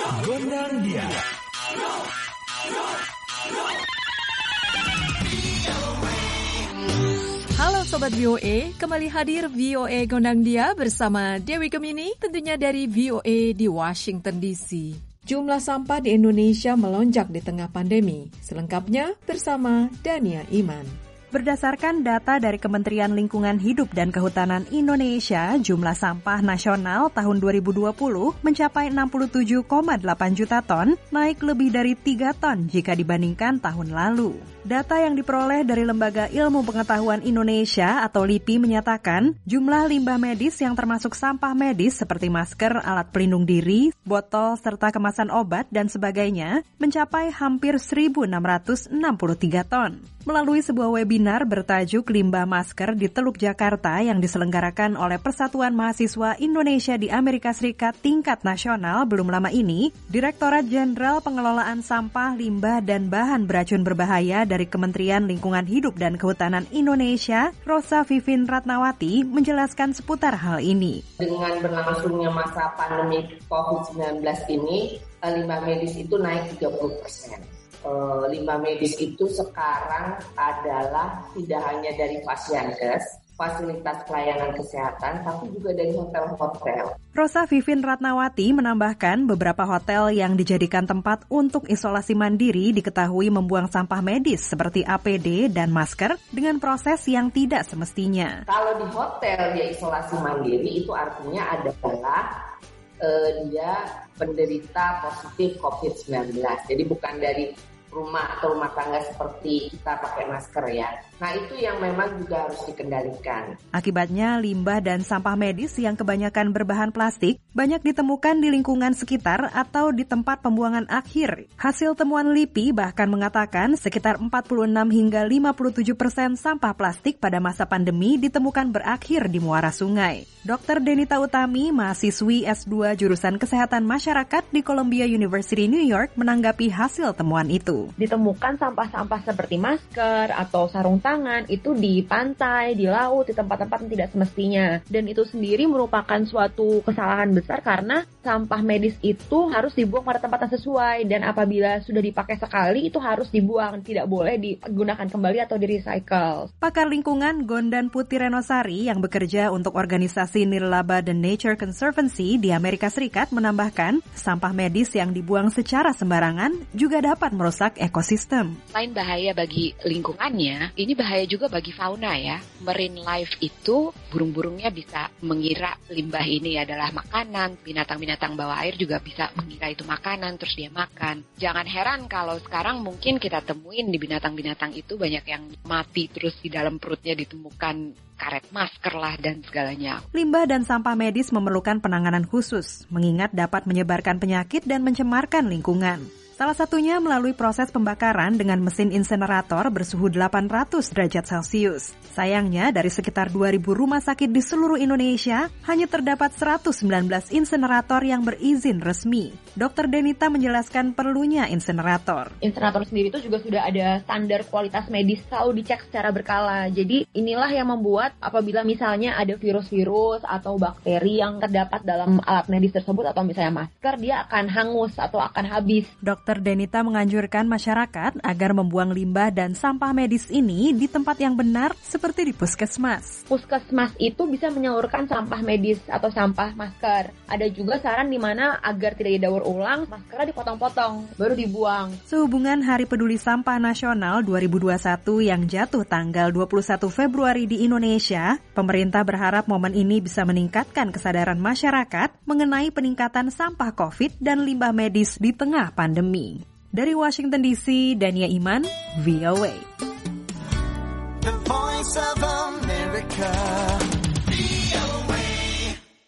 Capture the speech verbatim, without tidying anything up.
Gondang Dia. Halo Sobat V O A, kembali hadir V O A Gondang Dia bersama Dewi Gemini, tentunya dari V O A di Washington D C. Jumlah sampah di Indonesia melonjak di tengah pandemi. Selengkapnya bersama Dania Iman. Berdasarkan data dari Kementerian Lingkungan Hidup dan Kehutanan Indonesia, jumlah sampah nasional tahun dua ribu dua puluh mencapai enam puluh tujuh koma delapan juta ton, naik lebih dari tiga ton jika dibandingkan tahun lalu. Data yang diperoleh dari Lembaga Ilmu Pengetahuan Indonesia atau L I P I menyatakan jumlah limbah medis yang termasuk sampah medis seperti masker, alat pelindung diri, botol, serta kemasan obat dan sebagainya mencapai hampir seribu enam ratus enam puluh tiga ton. Melalui sebuah webinar bertajuk Limbah Masker di Teluk Jakarta yang diselenggarakan oleh Persatuan Mahasiswa Indonesia di Amerika Serikat tingkat nasional belum lama ini, Direktorat Jenderal Pengelolaan Sampah, Limbah, dan Bahan Beracun Berbahaya dari Kementerian Lingkungan Hidup dan Kehutanan Indonesia, Rosa Vivin Ratnawati, menjelaskan seputar hal ini. Dengan berlangsungnya masa pandemi covid sembilan belas ini, limbah medis itu naik tiga puluh persen. Limbah medis itu sekarang adalah tidak hanya dari Fasiankes, fasilitas pelayanan kesehatan, tapi juga dari hotel-hotel. Rosa Vivin Ratnawati menambahkan beberapa hotel yang dijadikan tempat untuk isolasi mandiri diketahui membuang sampah medis seperti A P D dan masker dengan proses yang tidak semestinya. Kalau di hotel dia isolasi mandiri itu artinya adalah uh, dia penderita positif covid sembilan belas. Jadi bukan dari rumah atau rumah tangga seperti kita pakai masker ya. Nah itu yang memang juga harus dikendalikan. Akibatnya limbah dan sampah medis yang kebanyakan berbahan plastik banyak ditemukan di lingkungan sekitar atau di tempat pembuangan akhir. Hasil temuan L I P I bahkan mengatakan sekitar empat puluh enam hingga lima puluh tujuh persen sampah plastik pada masa pandemi ditemukan berakhir di muara sungai. Dokter Denita Utami, mahasiswi S dua jurusan Kesehatan Masyarakat di Columbia University New York menanggapi hasil temuan itu. Ditemukan sampah-sampah seperti masker atau sarung tangan itu di pantai, di laut, di tempat-tempat yang tidak semestinya. Dan itu sendiri merupakan suatu kesalahan besar karena sampah medis itu harus dibuang pada tempat yang sesuai. Dan apabila sudah dipakai sekali itu harus dibuang, tidak boleh digunakan kembali atau di-recycle. Pakar lingkungan Gondan Putih Renosari yang bekerja untuk organisasi Nirlaba dan Nature Conservancy di Amerika Serikat menambahkan sampah medis yang dibuang secara sembarangan juga dapat merusak ekosistem. Selain bahaya bagi lingkungannya, ini bahaya juga bagi fauna ya. Marine life itu burung-burungnya bisa mengira limbah ini adalah makanan, binatang-binatang bawah air juga bisa mengira itu makanan terus dia makan. Jangan heran kalau sekarang mungkin kita temuin di binatang-binatang itu banyak yang mati terus di dalam perutnya ditemukan karet masker lah dan segalanya. Limbah dan sampah medis memerlukan penanganan khusus, mengingat dapat menyebarkan penyakit dan mencemarkan lingkungan. Salah satunya melalui proses pembakaran dengan mesin insenerator bersuhu delapan ratus derajat Celcius. Sayangnya, dari sekitar dua ribu rumah sakit di seluruh Indonesia, hanya terdapat seratus sembilan belas insenerator yang berizin resmi. Dokter Denita menjelaskan perlunya insenerator. Insenerator sendiri itu juga sudah ada standar kualitas medis, selalu dicek secara berkala. Jadi inilah yang membuat apabila misalnya ada virus-virus atau bakteri yang terdapat dalam alat medis tersebut atau misalnya masker, dia akan hangus atau akan habis. Dokter Denita menganjurkan masyarakat agar membuang limbah dan sampah medis ini di tempat yang benar seperti di puskesmas. Puskesmas itu bisa menyalurkan sampah medis atau sampah masker. Ada juga saran di mana agar tidak didaur ulang, maskernya dipotong-potong, baru dibuang. Sehubungan Hari Peduli Sampah Nasional dua ribu dua puluh satu yang jatuh tanggal dua puluh satu Februari di Indonesia, pemerintah berharap momen ini bisa meningkatkan kesadaran masyarakat mengenai peningkatan sampah COVID dan limbah medis di tengah pandemi. Dari Washington D C, Dania Iman, V O A. The Voice of America.